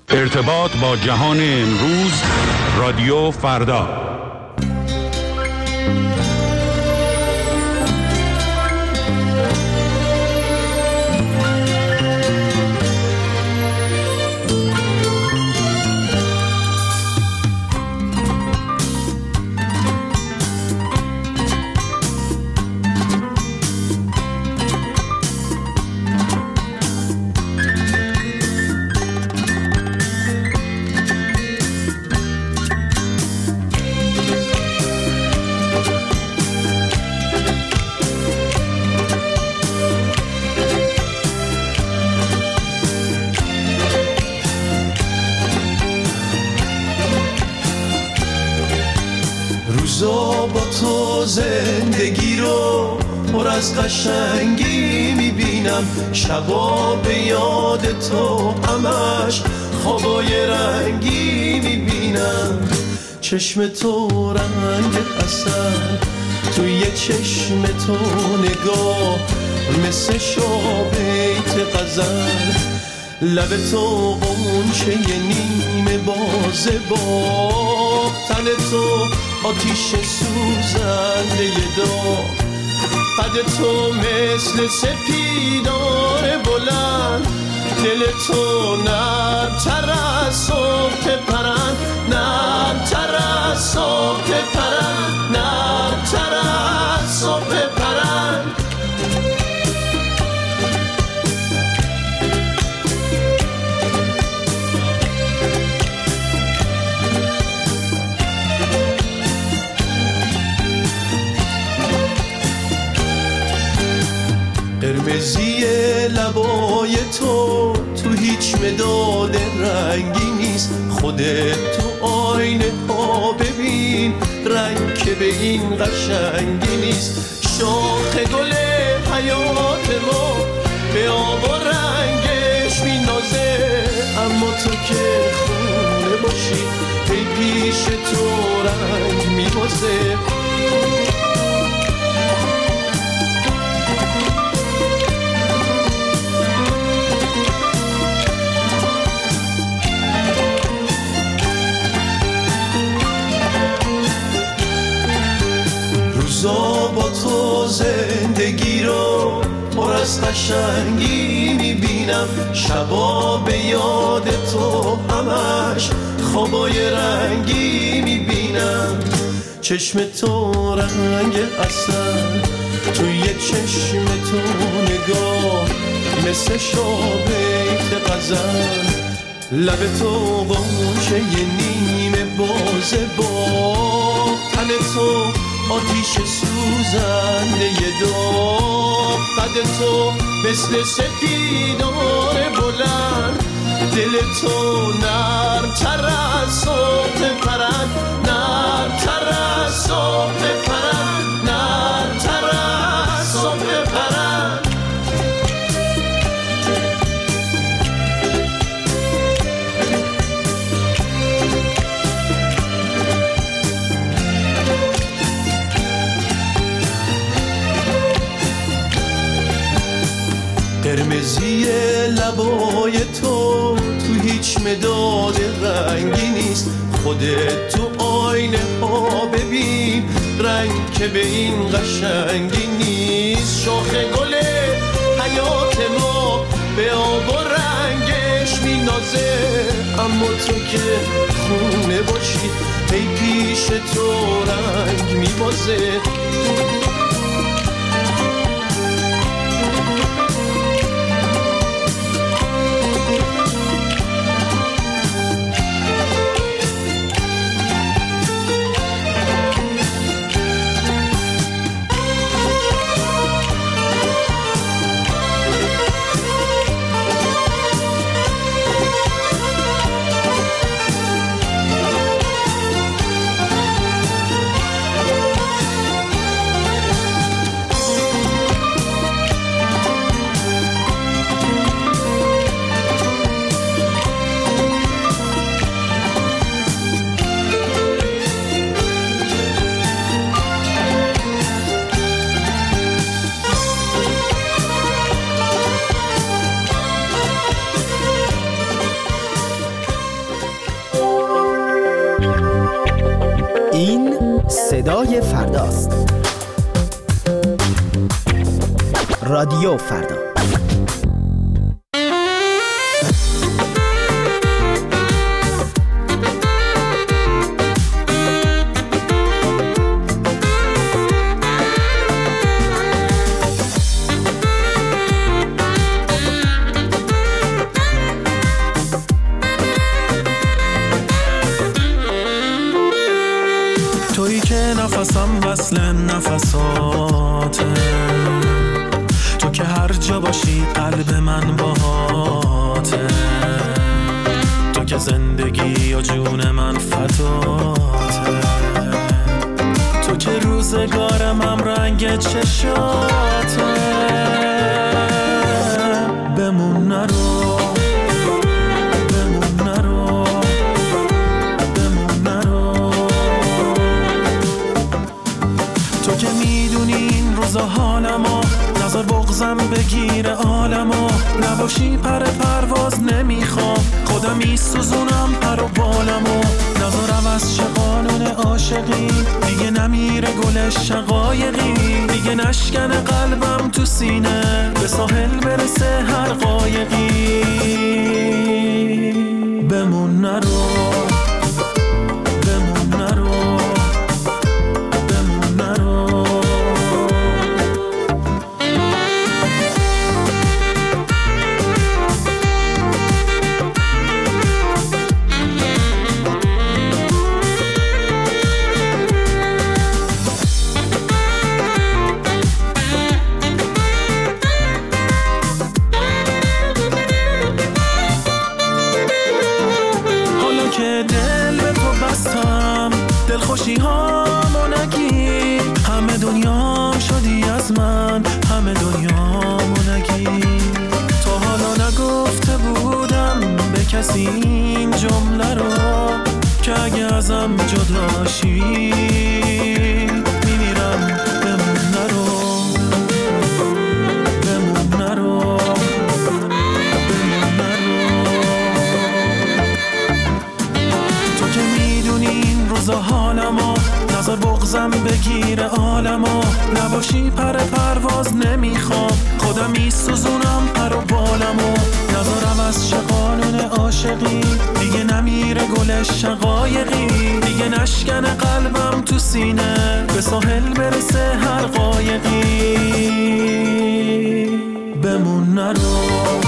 ارتباط با جهان امروز، رادیو فردا. با تو زندگی رو پر از قشنگی میبینم، شبا به یاد تو همش خوابای رنگی میبینم. چشم تو رنگ عسل، توی چشم تو نگاه مثل شابیت غزل، لب تو غنچه نیمه بازه با تن تو آتیش سوزنده داغ، قد تو مثل سپیدار بلند، دل تو نرم‌تر از صبح پرند، نرم‌تر از صبح پرند، نرم‌تر از صبح پرند. قرمزی لبای تو هیچ مداد رنگی نیست، خودت تو آینه ها ببین رنگ که به این قشنگی نیست. شاخ گل حیات ما به آب و رنگش مینازه، اما تو که خونه باشی ای پیش تو رنگ میبازه. با تو زندگی رو پر از قشنگی میبینم، شبا به یاد تو همش خوابای رنگی میبینم. چشم تو رنگ عسل، توی چشم تو نگاه مثل شابیت غزل، لب تو غنچه نیمه بازه با تن تو آتیش سوزنده داغ، قد تو مثل سپیدار بلند، دل تو نرم‌تر از صبح پرند، نرم‌تر از صبح پرند، نرم‌تر از صبح پرند. قرمزی لبای تو هیچ مداد رنگی نیست، خودت تو آینه ها ببین رنگ که به این قشنگی نیست. شاخ گل حیات ما به آب و رنگش مینازه، اما تو که خونه باشی ای پیش تو رنگ میبازه. صدای فرداست. رادیو فردا. تویی که نفسم وصل نفساته، تو که هر جا باشی قلب من باهاته، تو که زندگی و جون من فداته، تو که روزگارم هم رنگ چشاته. بمون نرو، که میدونی این روزا حالمو، نظر بغزم بگیره عالمو، نباشی پر پرواز نمیخوام، خودم میسوزونم پر و بالمو، نظرم از چه قانون عاشقی، دیگه نمیره گل شقایقی، دیگه نشکنه قلبم تو سینه، به ساحل برسه هر قایقی. بمون نرو، خوشی هامو نگی، همه دنیام شدی از من، همه دنیامو نگی. تا حالا نگفته بودم به کسی این جمله رو، که اگه ازم جداشی میمیرم. بمون نرو، بمون نرو، بمون نرو. تو که میدونی این روزا حالمو، نظر بغزم بگیره عالمو، نباشی پر پرواز نمیخوام، خودم میسوزونم پر و بالمو، نظرم از چه قانون عاشقی، دیگه نمیره گل شقایقی، دیگه نشکنه قلبم تو سینه، به ساحل برسه هر قایقی. بمون نرو،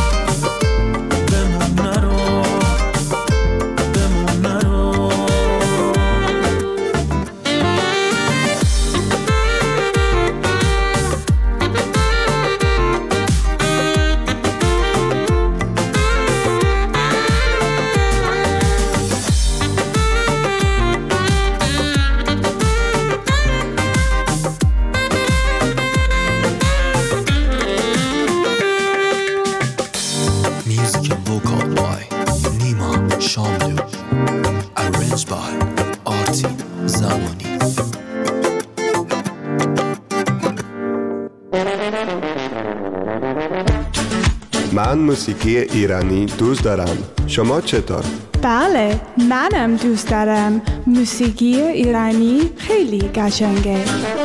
من موسیقی ایرانی دوست دارم. شما چطور؟ بله، منم دوست دارم. موسیقی ایرانی خیلی قشنگه.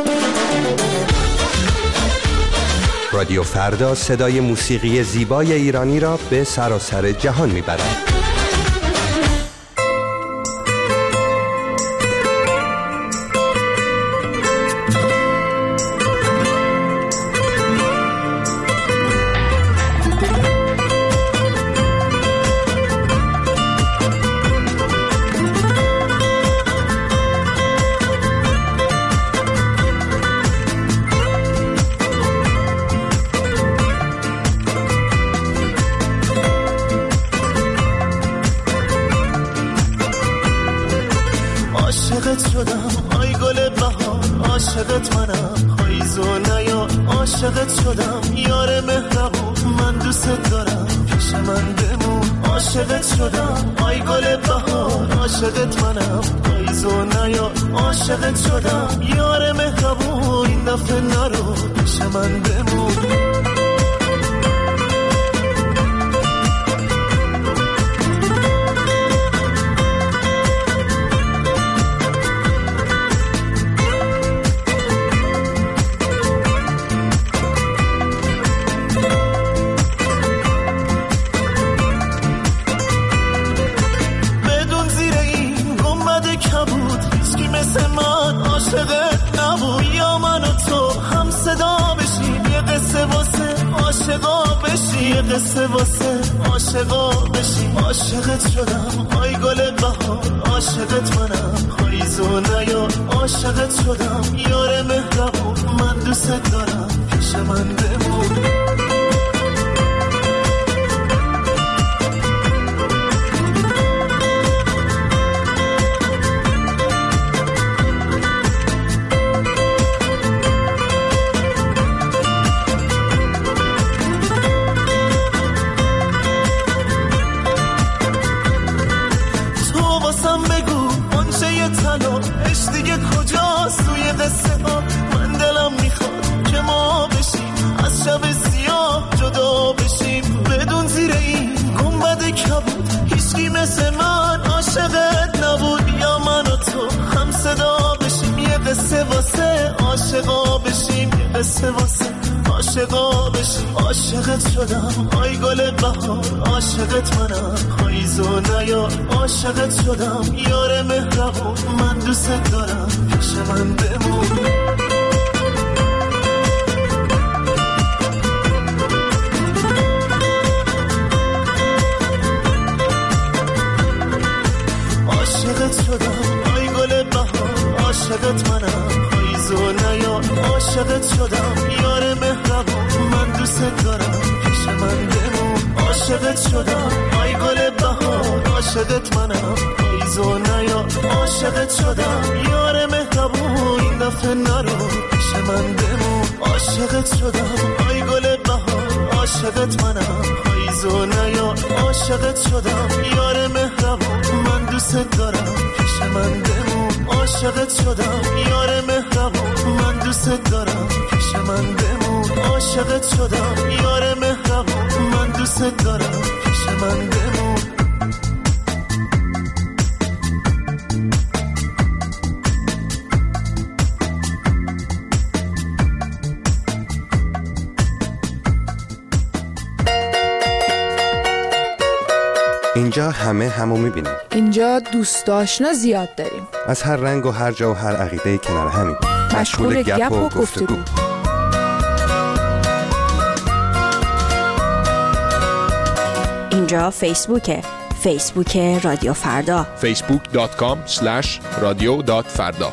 رادیو فردا صدای موسیقی زیبای ایرانی را به سراسر جهان میبرد. عاشقت شدم ای گل بهار، عاشقت منم پاییز و نیا، عاشقت شدم یار مهربون، من دوست دارم پیش من بمون. عاشقت شدم ای گل بهار، عاشقت منم پاییز و نیا، عاشقت شدم یار مهربون، این دفعه نرو پیش من بمون. قصه واسه عاشقا بشیم. عاشقت شدم آی گل بهار، عاشقت منم پاییزو نیا. عاشقت شدم یار مهربون، من دوست دارم پیش من بمون. دیگه کجاست توی قصه ها؟ من دلم میخواد که ما بشیم از شب سیاه جدا بشیم. بدون زیر این گنبد کبود هیچکی مثل من عاشقت نبود. یا من و تو هم صدا بشیم، یه قصه واسه عاشقا بشیم. یه قصه واسه عاشقا بشیم. عاشقت شدم آی گل بهار، عاشقت منم پاییزو نیا. عاشقت شدم یار مهربون، من دوست دارم پیش من بمون. عاشقت شدم آی گل بهار، عاشقت منم پاییزو نیا. عاشقت شدم یار مهربون، من دوست دارم پیش من بمون. عاشقت شدم آی گل بهار، عاشقت منم پاییزو نیا. عاشقت شدم یار مهربون، این دفعه نرو پیش من بمون. عاشقت شدم آی گل بهار، عاشقت منم پاییزو نیا. عاشقت شدم یار مهربون، من دوست دارم پیش من بمون. عاشقت شدم یار مهربون، من دوست دارم پیش من بمون. عاشقت شدم یار مهربون، من دوست دارم پیش من بمون. اینجا همه همو میبینیم. اینجا دوست آشنا زیاد داریم، از هر رنگ و هر جا و هر عقیده کنار همین. مشغول گپ و گفتگو. اینجا فیسبوک رادیو فردا. facebook.com/radio.farda.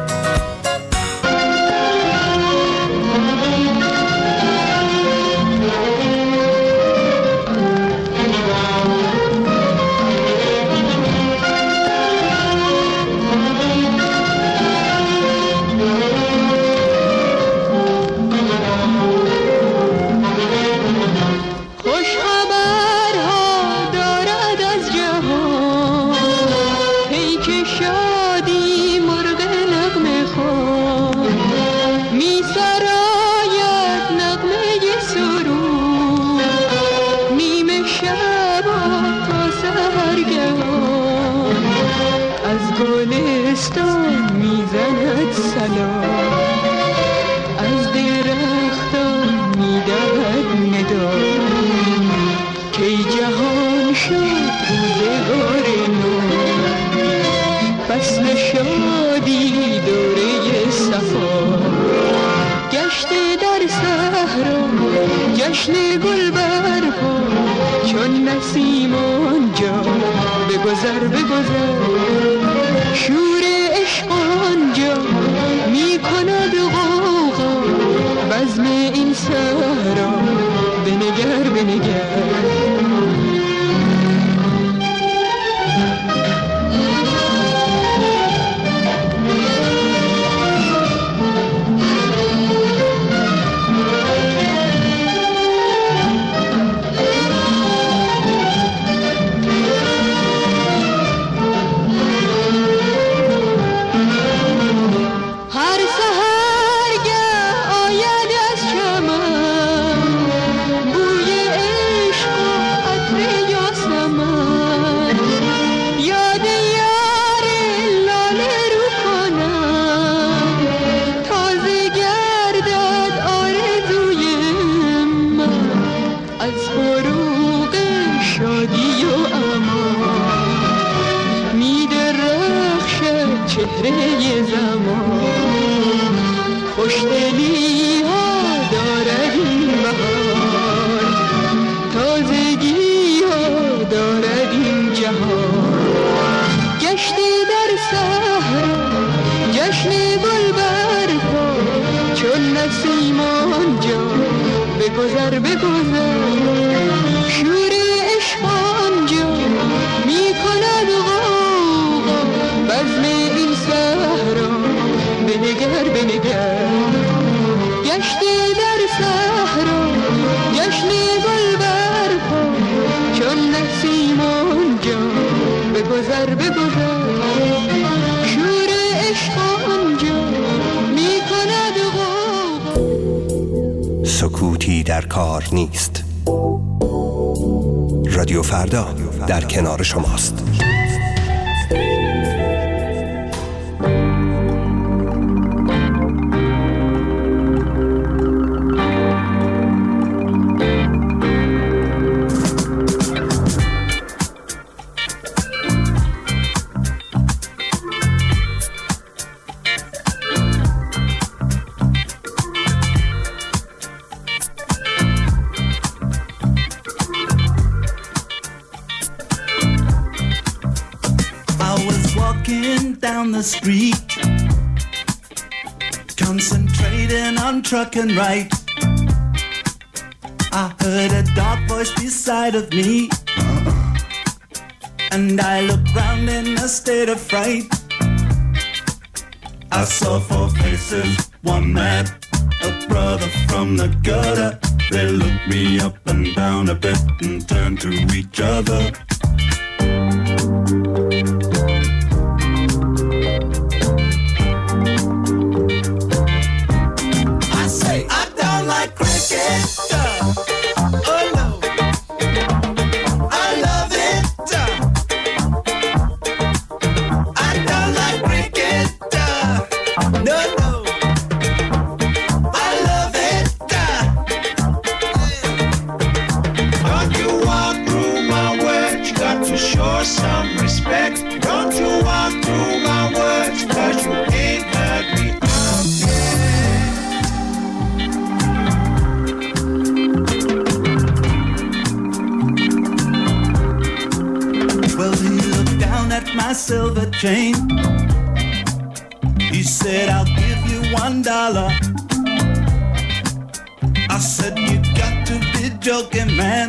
جشن گل برپا چون نسیم آنجا بگذر شور عشق آنجا می کند غوغا بزم این صحرا بنگر خوشدلی ها دارد این بهار تا بگذر بگذر شور عشق آنجا می کند غوغا. سکوتی در کار نیست. رادیو فردا در کنار شماست. Street, concentrating on truck and right. I heard a dark voice beside of me, and I looked round in a state of fright. I saw four faces, one man, a brother from the gutter. They looked me up and down a bit and turned to each other. Silver chain. He said, I'll give you $1. I said, you got to be joking, man.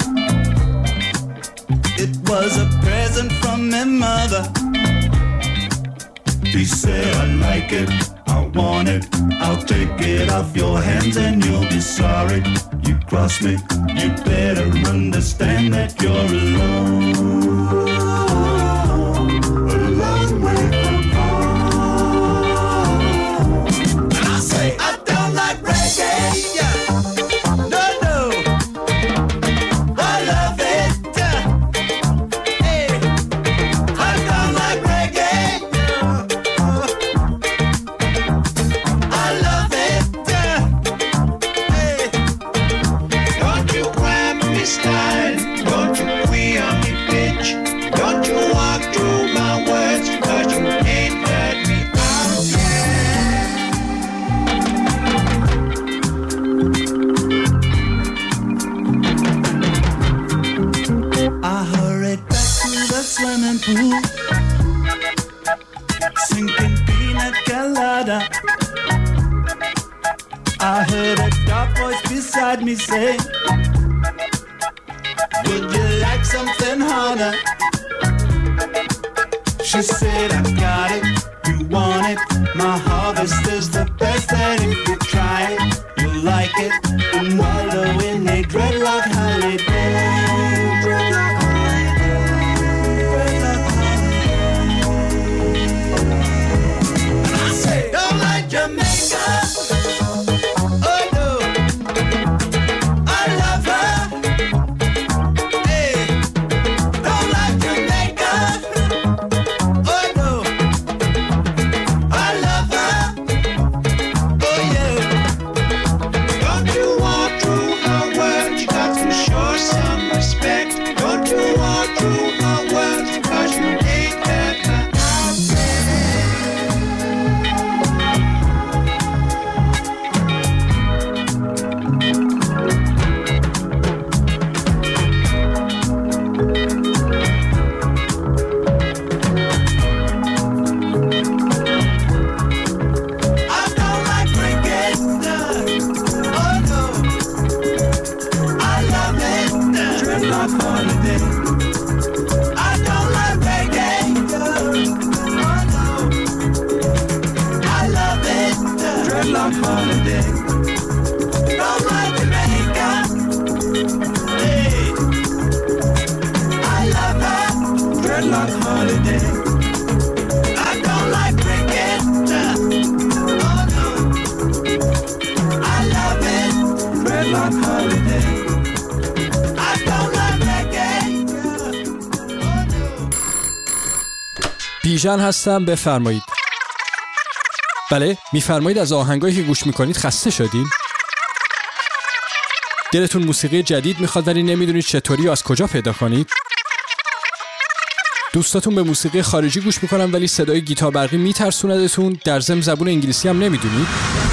It was a present from my mother. He said, I like it, I want it, I'll take it off your hands and you'll be sorry. You cross me, you better understand that you're alone. Sinking pina colada. I heard a dark voice beside me say, would you like something harder? She said, I got it, you want it. My harvest is the best, and if you try it, you'll like it. And wallow in a dreadlock holiday. Oh yeah. like holiday. I don't like cricket. Oh no, I love it. Red like holiday. I don't like reggae. Oh no. بیژن هستم، بفرمایید. بله، میفرمایید از آهنگایی که گوش میکنید خسته شدین؟ دلتون موسیقی جدید میخواد ولی نمیدونید چطوری و از کجا پیدا کنید؟ دوستاتون به موسیقی خارجی گوش میکنن ولی صدای گیتار برقی میترسوندتون، در ضمن زبون انگلیسی هم نمیدونید؟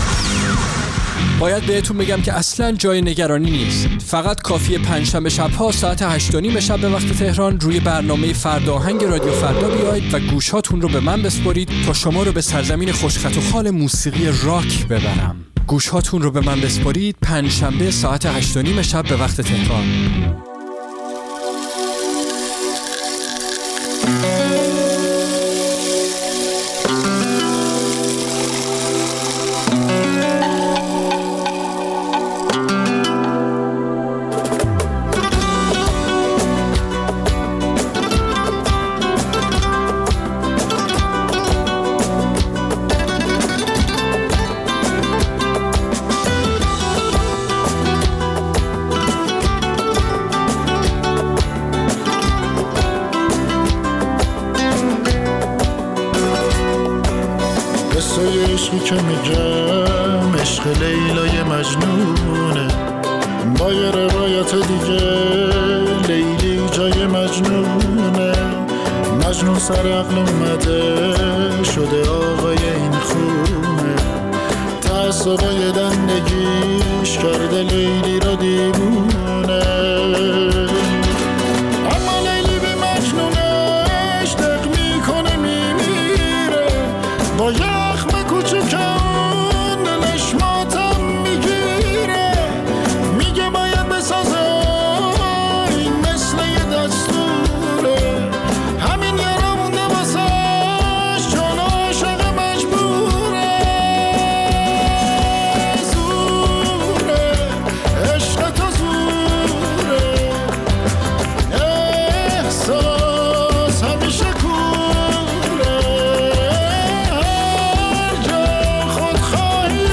باید بهتون بگم که اصلاً جای نگرانی نیست. فقط کافیه پنجشنبه شب‌ها ساعت 8:30 شب به وقت تهران روی برنامه فردا آهنگ رادیو فردا بیاید و گوشهاتون رو به من بسپارید تا شما رو به سرزمین خوشخط و خال موسیقی راک ببرم. گوشهاتون رو به من بسپارید، پنجشنبه ساعت 8:30 شب به وقت تهران. عشقی که میگم عشق لیلای مجنونه، با یه روایت دیگه لیلی جای مجنونه. مجنون سر عقل اومده شده آقای این خونه، تعصبای دندگیش کرده لیلی را دیوونه. اما لیلی به مجنونش دق میکنه میمیره، با یخم کوچکان دلش ماتم میگیره. میگه باید بسازه این مثل یه دستوره، همین یارا مونده واسش چون عاشق مجبوره. زوره عشق تو زوره، احساس همیشه کوره. هر جا خودخواهی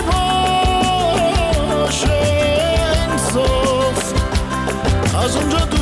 باشه انصاف از اونجا دوره.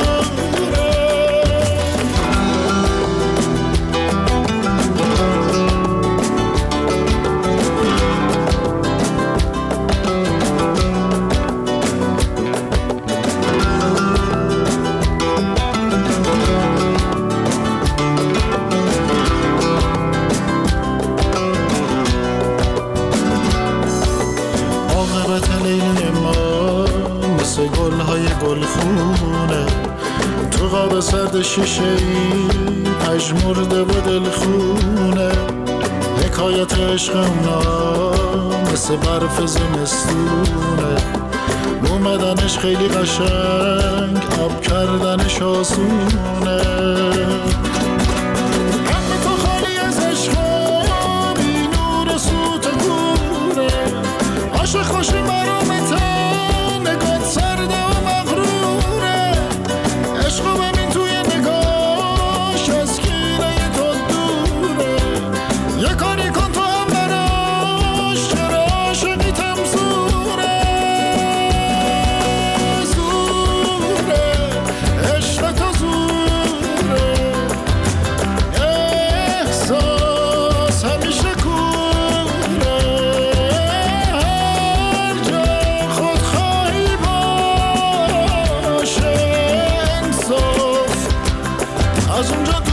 عاقبت لیلی ما مثل گلهای گلخونه، تو قاب سرد شیشه‌ای پژمرده و دلخونه. حکایت عشق اونا مثل برف زمستونه، اومدنش خیلی قشنگ آب کردنش آسونه. قلب تو خالی از عشقا بی نور و سوت کوره، عاشق خوشی مرامتن نگات سرده و مغروره. عشقو ببین توی نگاش از کینه تو دوره، یه کاری کن تو هم براش چرا عاشقیتم زوره. زوره عشق تو زوره، احساس همیشه کوره. هر جا خودخواهی باشه انصاف از اونجا دوره.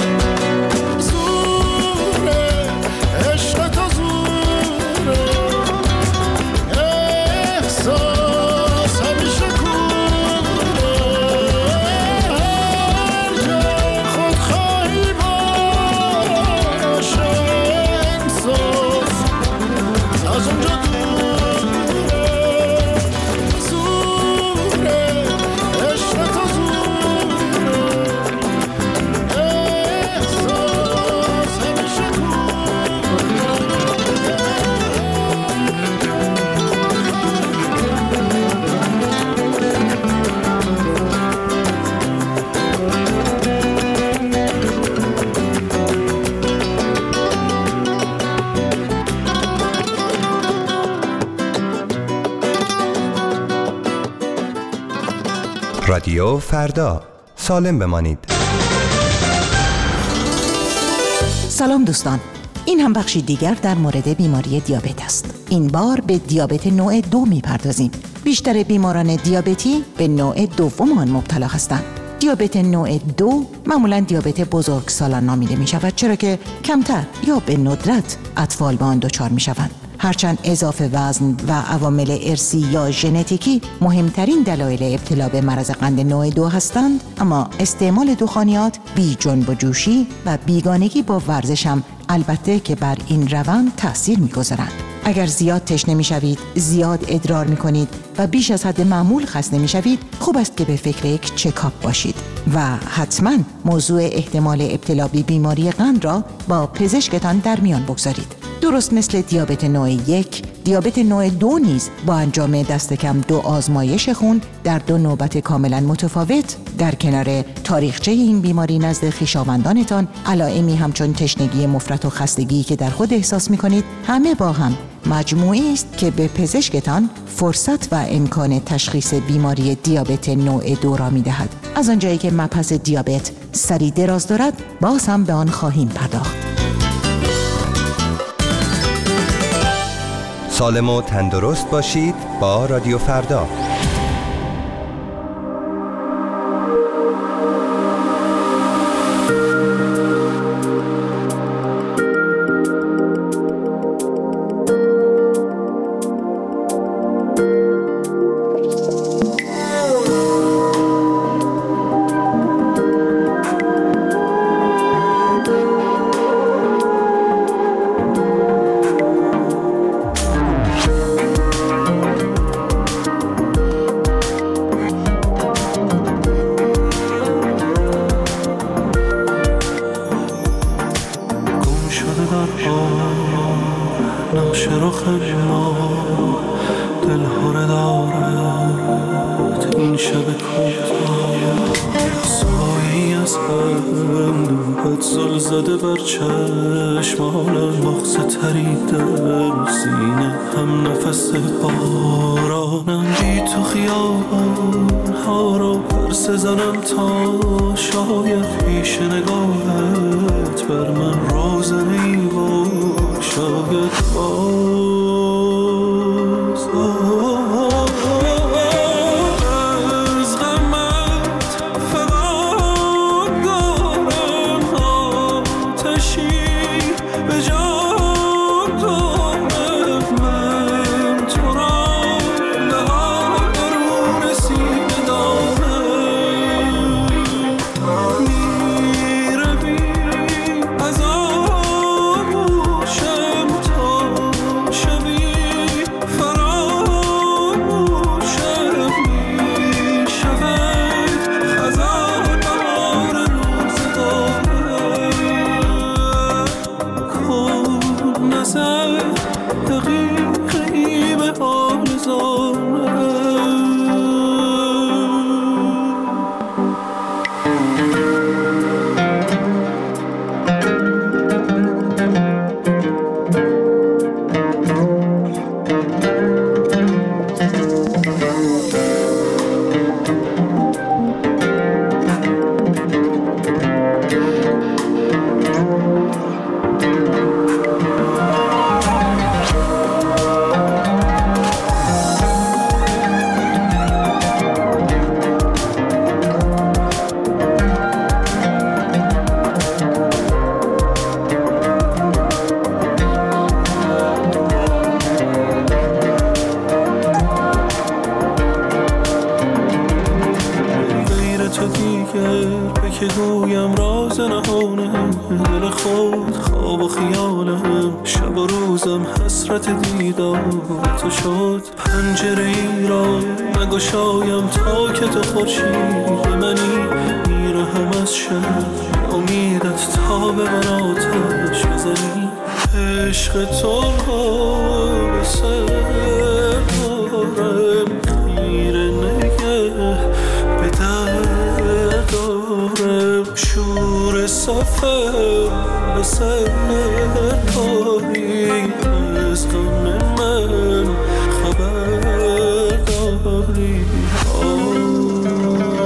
زوره عشق تو زوره، رادیو فردا، سالم بمانید. سلام دوستان، این هم بخشی دیگر در مورد بیماری دیابت است. این بار به دیابت نوع 2 میپردازیم. بیشتر بیماران دیابتی به نوع دوم آن مبتلا هستند. دیابت نوع 2 معمولا دیابت بزرگسالان نامیده می شود، چرا که کمتر یا به ندرت اطفال به آن دچار می شوند. هرچند اضافه وزن و عوامل ارثی یا ژنتیکی مهمترین دلایل ابتلا به مرض قند نوع 2 هستند، اما استعمال دخانیات، بی جنب و جوشی و بیگانگی با ورزش هم البته که بر این روند تأثیر می‌گذارند. اگر زیاد تشنه می‌شوید، زیاد ادرار می‌کنید و بیش از حد معمول خسته می‌شوید، خوب است که به فکر یک چکاپ باشید و حتما موضوع احتمال ابتلا به بیماری قند را با پزشکتان در میان بگذارید. درست مثل دیابت نوع 1، دیابت نوع 2 نیز با انجام دست کم 2 آزمایش خون در 2 نوبت کاملا متفاوت در کنار تاریخچه این بیماری نزد خویشاوندانتان، علائمی همچون تشنگی مفرط و خستگی که در خود احساس می‌کنید، همه با هم مجموعی است که به پزشکتان فرصت و امکان تشخیص بیماری دیابت نوع 2 را می‌دهد. از آنجایی که مبحث دیابت سری دراز دارد، باز هم به آن خواهیم پرداخت. سالم و تندرست باشید با رادیو فردا. زده بر چشمانم، مغز تریده سینه هم نفس بارانم. بی تو خیابان ها را پرس زنم تا شاید پیش نگاهت بر من روزنی و شاید باز که گویم راز نهانم، دل خود خواب و خیالم، شب و روزم حسرت دیدار تو شد. پنجره ای را نگشایم تا که تو خورشید منی، میرهم از شب امیدت تا به من آتش بزنی. عشق تو را به سر دارم، خیره نگه به در دارم. شور سفر به سر داری، از غم من خبر داری.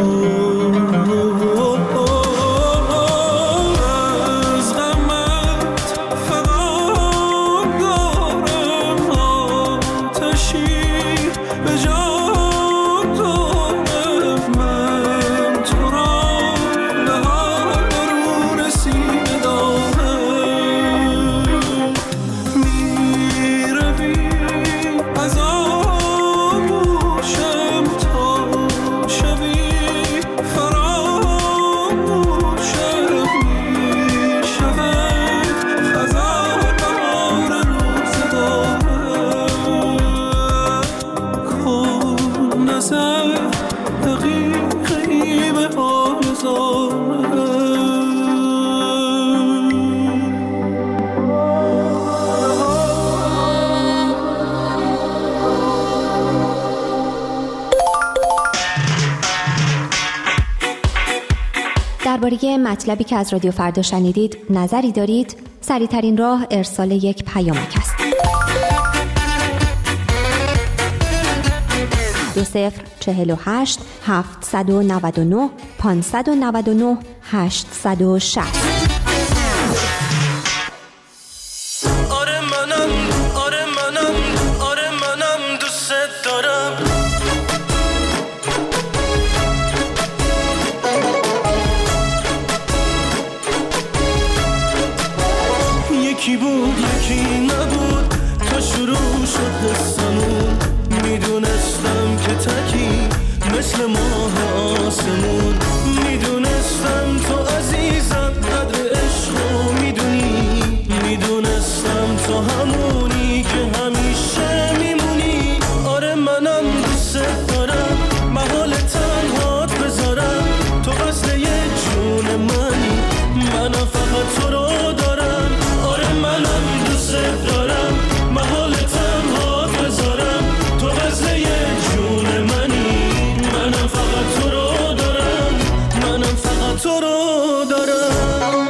درباره مطلبی که از رادیو فردا شنیدید نظری دارید؟ سریع‌ترین راه ارسال یک پیامک است. 2048 799 599 860. آره منم دوست دارم. یکی بود یکی نبود تا شروع شد قصه‌مون. میدونستم که تکی مثل ماه آسمون. میدونستم تو عزیزم قدر عشقو میدونی. میدونستم تو همونی که همیشه میمونی. آره منم دوست دارم محال تنهات بذارم. تو وصل یه جون منی منم فقط تو رو دارم. آره منم دوست دارم محال تنهات بذارم. تو وصل یه جون منی منم فقط تو رو دارم. منم فقط تو رو دارم.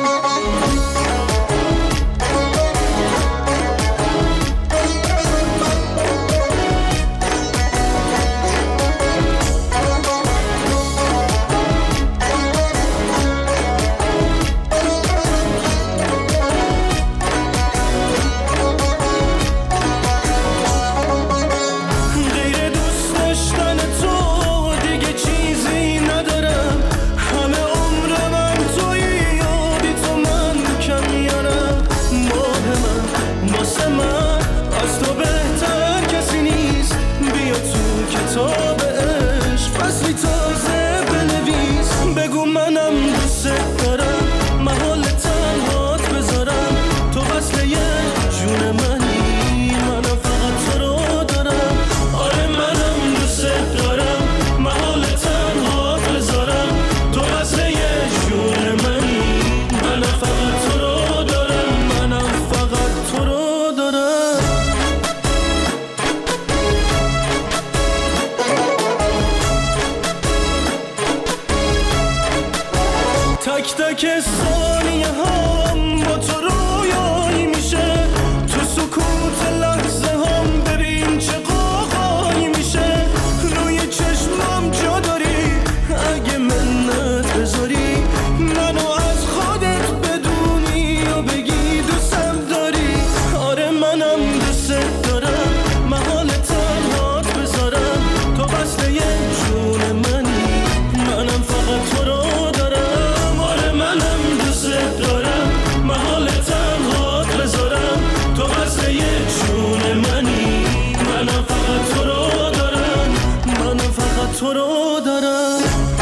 که ثانیه هم با تو رویایی میشه. تو سکوت لحظه هم ببین چه قاقایی میشه. روی چشمم جا داری اگه منت بذاری. منو از خودت بدونی و بگی دوستم داری. آره منم دوست دارم محال تنهات بذارم. تو وصل یه جون منی منم فقط تو رو دارم. آره منم دوست دارم محال تنهات بذارم. تو وصل یه جون منی منم فقط تو رو دارم. منم فقط تو رو دارم.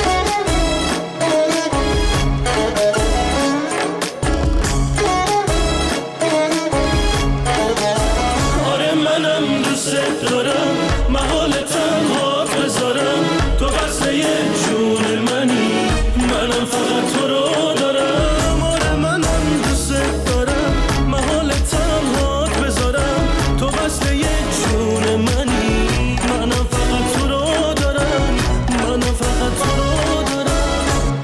آره منم دوست دارم محال تنهات بذارم. تو وصل یه جون منی منم فقط تو رو دارم. آره منم دوست دارم محال تنهات بذارم. تو وصل یه جون منی منم فقط تو رو دارم. منم فقط تو رو دارم.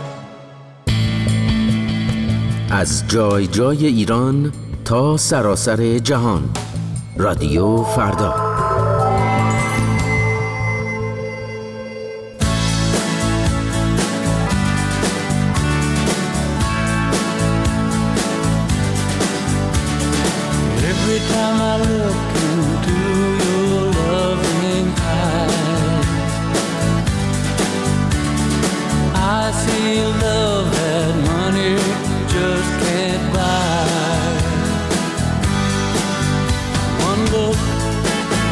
از جای جای ایران تا سراسر جهان، رادیو فردا. Every time I look into your loving eyes, I see love that money just can't buy. One look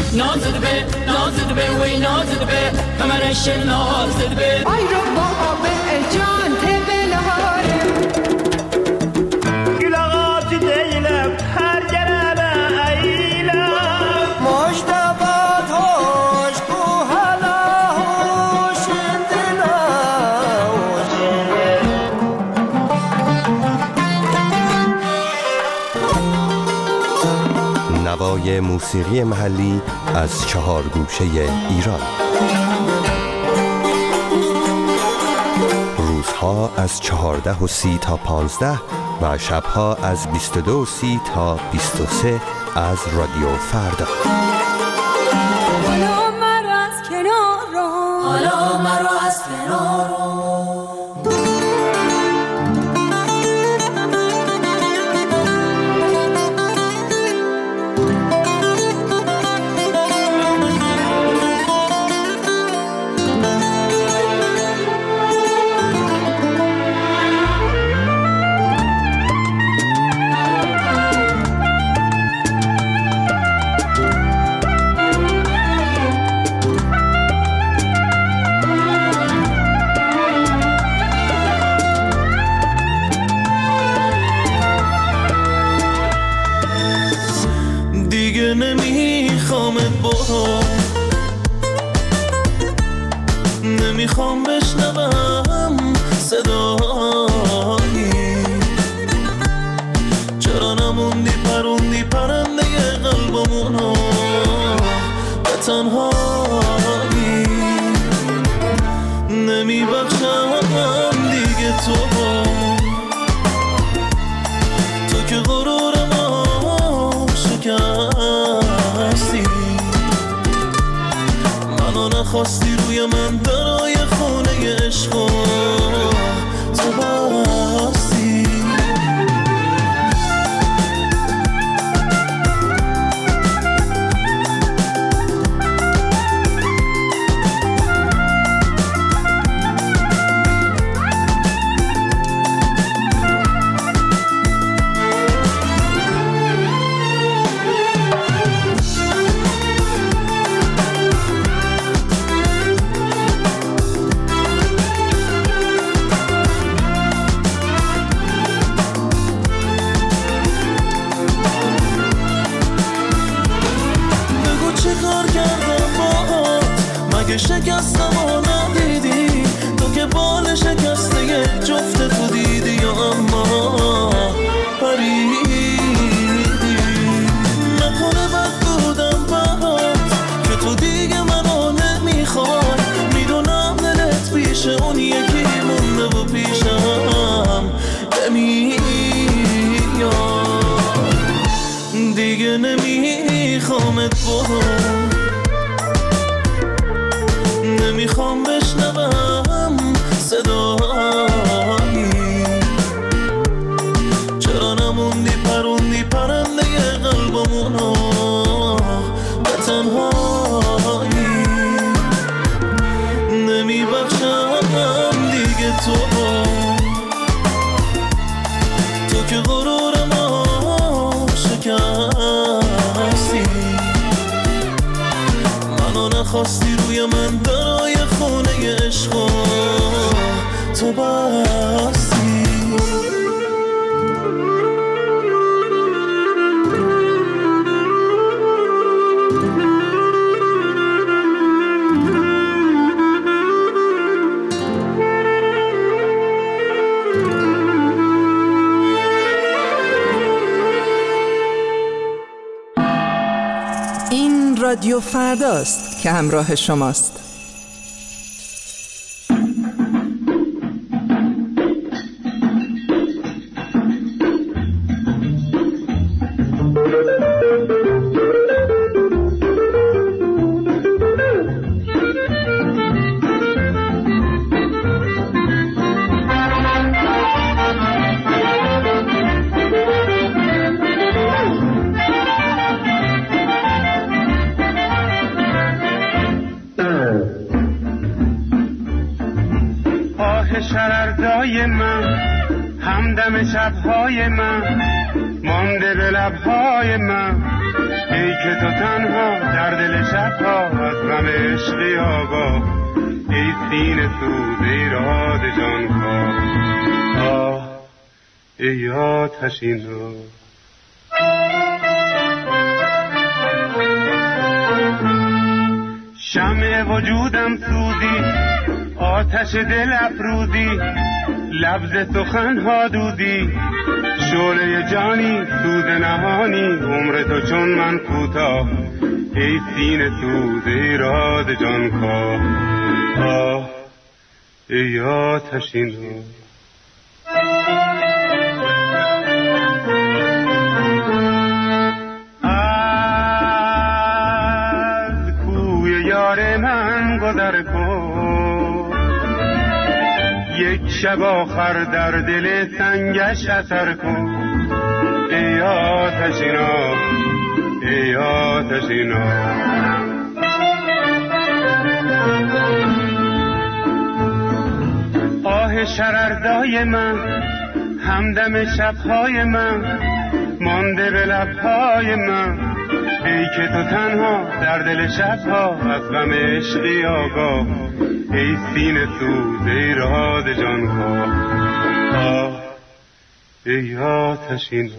نازد به نازد به وی نازد به کمرش نازد به آی رو بابا جان تبلهاره گلاغات دیلم هر جرابه ایلم مجدبات هوش کو هلا هوش نوای موسیقی محلی از 4 گوشه ایران. روزها از 14:30 تا 15 و شبها از 22:30 تا 23 از رادیو فردا. حالا مرا از کنار رو حالا مرا از کنار رو نمیخوام بشنوم صدایی چرا نموندی پروندی پرنده قلبمونو به تنهایی نمیبخشم دیگه تو که غرور ما شکستی منو نخواستی روی من درای خونه عشقا تو بستی شکستم و ندیدی تو که بال شکسته جفت تو دیدی یا اما پریدی نکنه بد بودم برات که تو دیگه منو نمیخوای میدونم دلت پیش اون یکی مونده و پیشم نمیاد دیگه نمیخوامت نمیخوام بشنوم صدایی چرا نموندی پروندی پرنده قلبمونو به تنهایی نمیبخشم دیگه تو که غرور ما شکستی منو نخواستی روی من درای خونه عشقا تو بستی این رادیو فرداست که همراه شماست. شرردای من همدم شبهای من مانده به لبهای من ای که تو تنها در دل شبها از غم عشقی آگاه ای سینه سوز ایراد جان خواه ای آتشین رو شمع وجودم سوزی آتش دل افروزی لبز سخنها دودی شعله جانی سوز نهانی عمر تو چون من کوتاه ای سینه سوز ایراد جان خواه آه ای آتشین رو من گذر کن یک شب آخر در دل سنگش اثر کن ای آتشینا ای آتشینا آه شرردای من همدم شبهای من مانده به لبهای من ای که تو تنها در دل شبها از غم عشقی آگاه ای سینه سوز ایراد جان خواه آه ای آتشین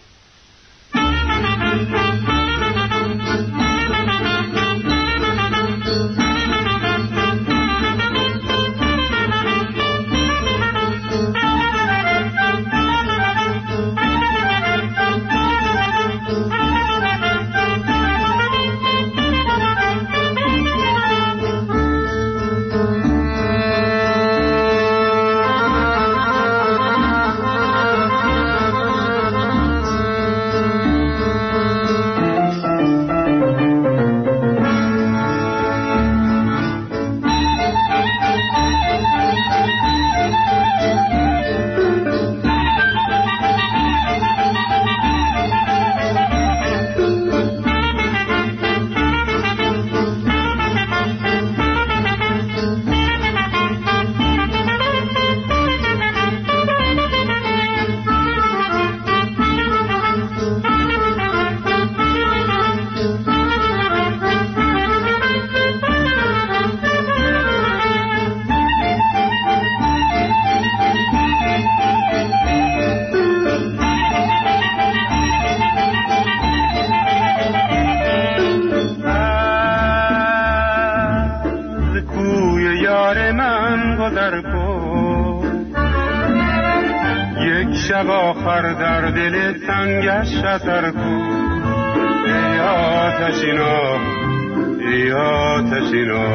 شب آخر در دل سنگش اثر کن ای آتشینا ای آتشینا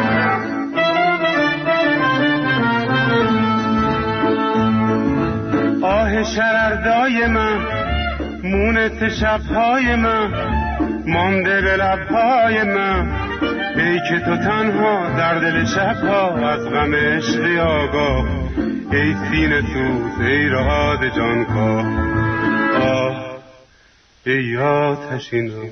آه شرردای من مونت شبهای من مانده به لبهای من ای که تو تنها در دل شبها از غم عشقی آگاه ای سینه سوز ایراد جان خواه آه ای آتشین رو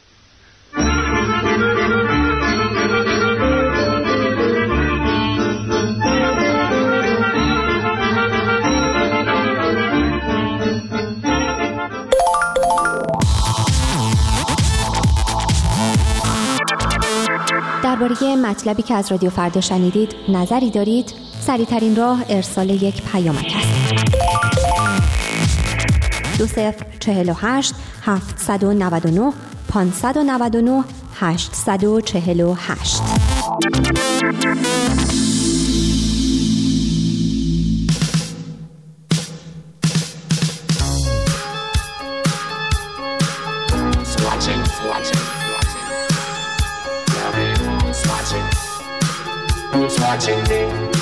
درباره مطلبی که از رادیو فردا شنیدید نظری دارید؟ سریع‌ترین راه ارسال یک پیامک است. 2048 799 599 848. Who's watching me?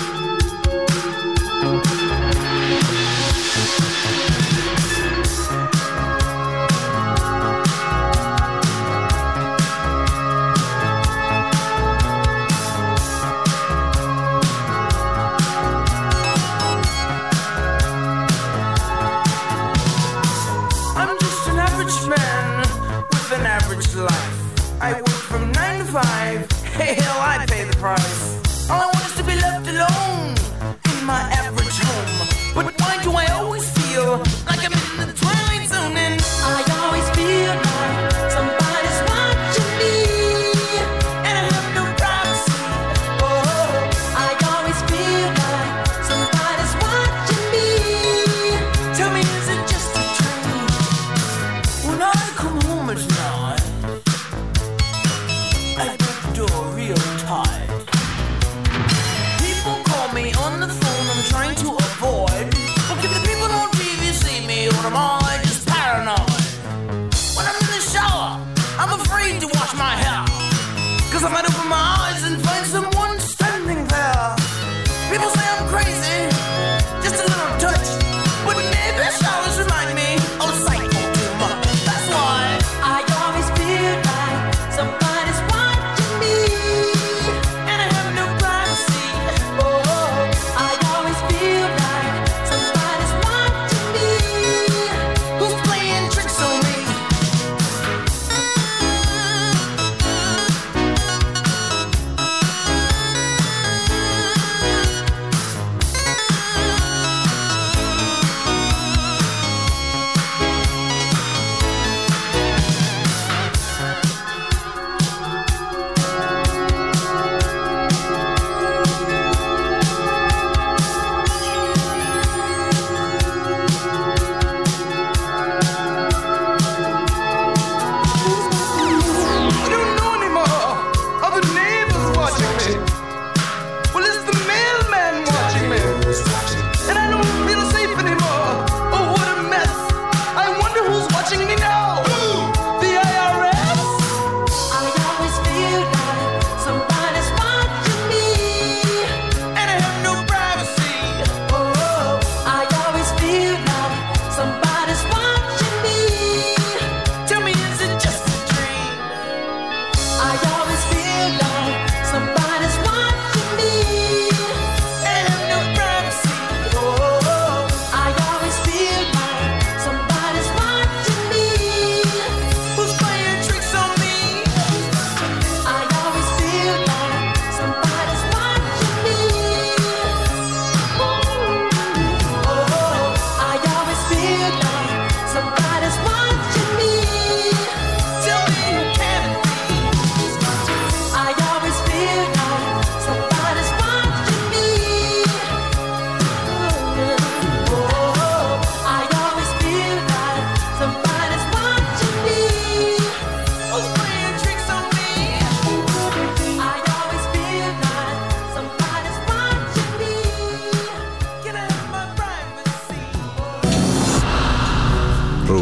I'm just an average man with an average life. I work from 9 to 5. Hey, hell, I pay the price. All I want is to be left alone in my average home. But why do I always feel like I'm in the twilight zone? And I always feel like somebody's watching me.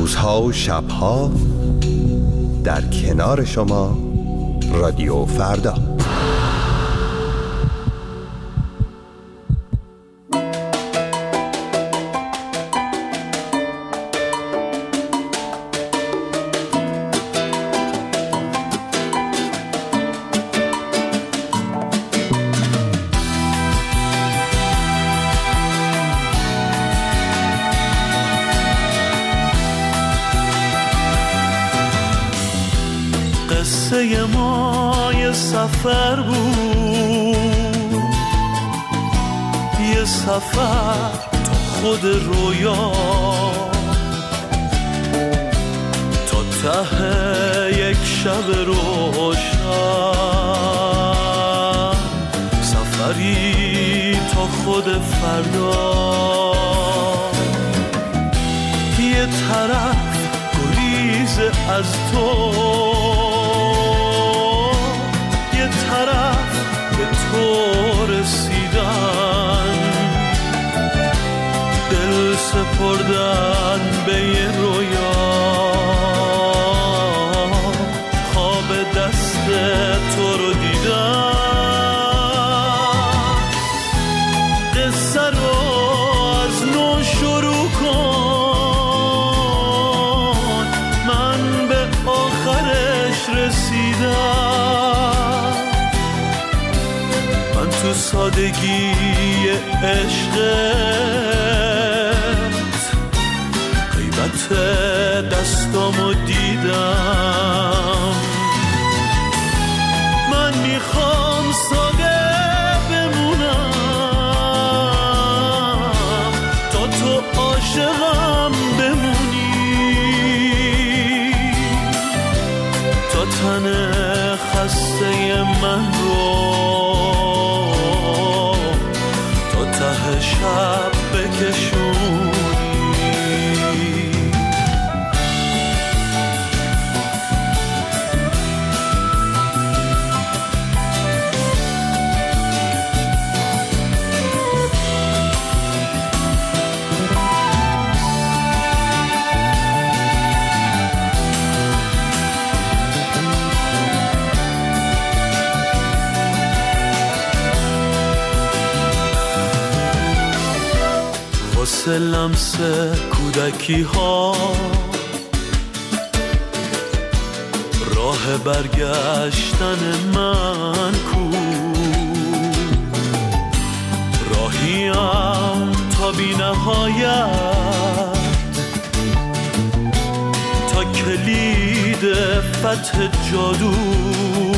روزها و شبها در کنار شما رادیو فردا. قصه ما یه سفر بود، یه سفر تا خود رویا، تا ته یک شب روشن، سفری تا خود فردا. یه طرف گریز از تو، یه طرف به تو رسیدن، دل سپردن به یه رویا، خواب دست تو رو دیدن. قصه رو از نو شروع کن، من به آخرش رسیدم. من تو سادگی عشقت غیبت دستامو دیدم. من میخوام ساده بمونم تا تو عاشقم بمونی، تا تن خسته من رو تا ته شب بکشونی. واسه لمس کودکی ها راه برگشتن من کو، راهیم تا بی نهایت، تا کلید فتح جادو